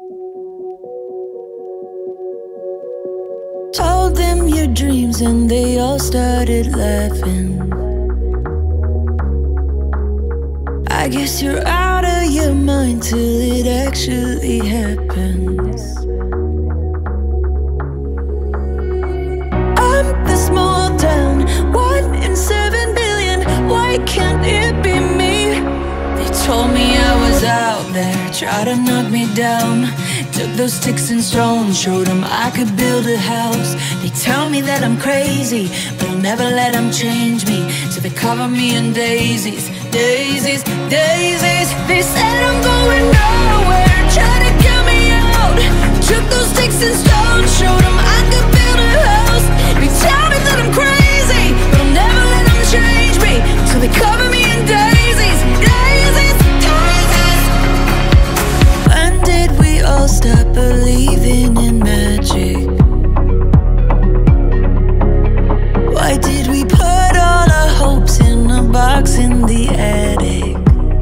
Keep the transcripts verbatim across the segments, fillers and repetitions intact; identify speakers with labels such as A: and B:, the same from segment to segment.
A: Told them your dreams and they all started laughing. I guess you're out of your mind till it actually happens. I'm the small town, one in seven billion. Why can't it be me? They told me I was out there, tried to knock me down. Took those sticks and stones, showed them I could build a house. They tell me that I'm crazy, but I'll never let them change me. So they cover me in daisies, daisies, daisies. They said I'm going nowhere, tried to get me out. Took those sticks and stones, showed them I could build a house. They tell me that I'm crazy, but I'll never let them change me. So they cover me in daisies, daisies, daisies. When did we all stop believing in magic? Why did we put all our hopes in a box in the attic?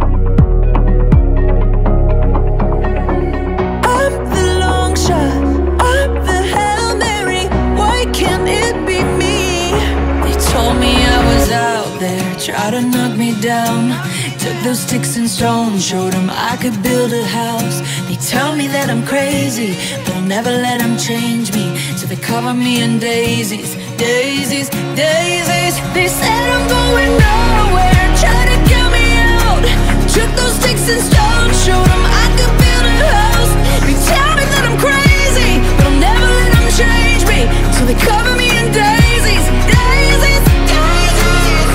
A: I'm the long shot, I'm the Hail Mary. Why can't it be me? They told me I was out there, tried to knock me down. Took those sticks and stones, showed them I could build a house. They tell me that I'm crazy, but I'll never let them change me. So they cover me in daisies, daisies, daisies. They said I'm going nowhere, try to get me out. Took those sticks and stones, showed them I could build a house. They tell me that I'm crazy, but I'll never let them change me. So they cover me in daisies, daisies, daisies.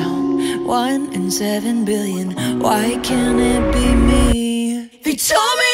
A: One in seven billion. Why can't it be me? They told me